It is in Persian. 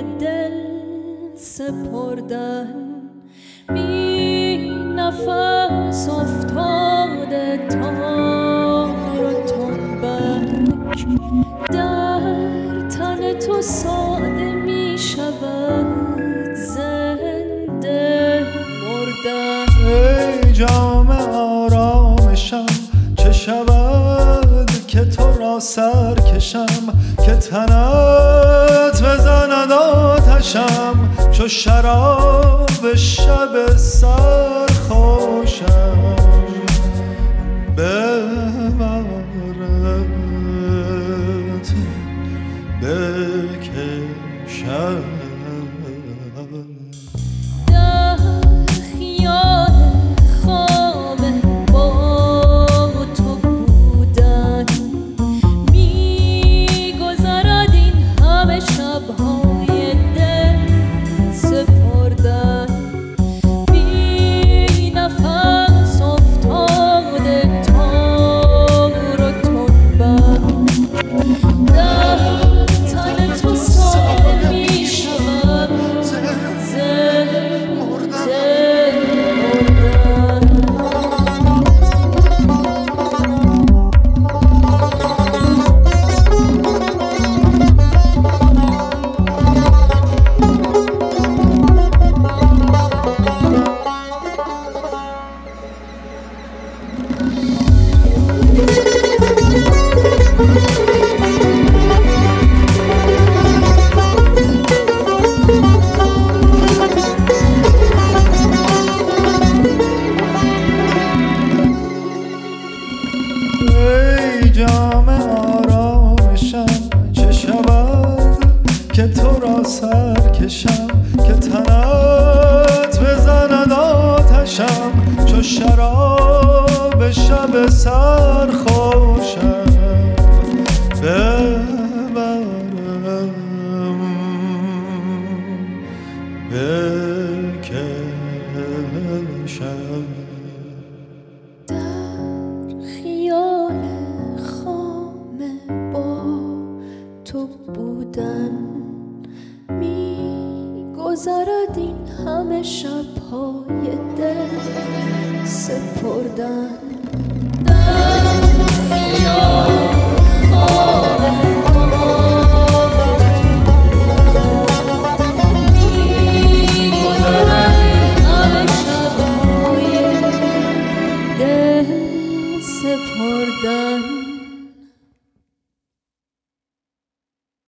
دل سپردن، بی نفس افتاده تار و تنبک، در تن تو ساده می شود زنده مردن. ای جام آرامشم چه شود که تو را سر کشم، که تنت بزند آتشم چو شراب شب سرخوشم. ببرت بکشم جام آرامشم چه شود که تو را سر کشم، که تنت بزند آتشم چو شراب شب سرخوشم. ببرم بکشم تو بودن، می‌گذرد این همه شب‌های دل سپردن.